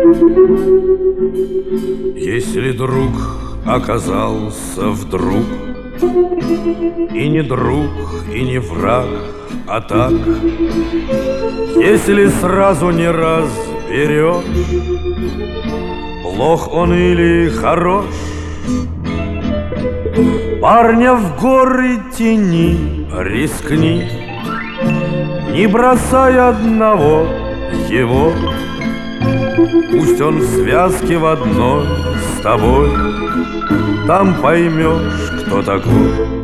Если друг оказался вдруг и не друг, и не враг, а так, если сразу не разберешь, плох он или хорош, парня в горы тяни, рискни, не бросай одного его. Пусть он в связке в одной с тобой, там поймешь, кто такой.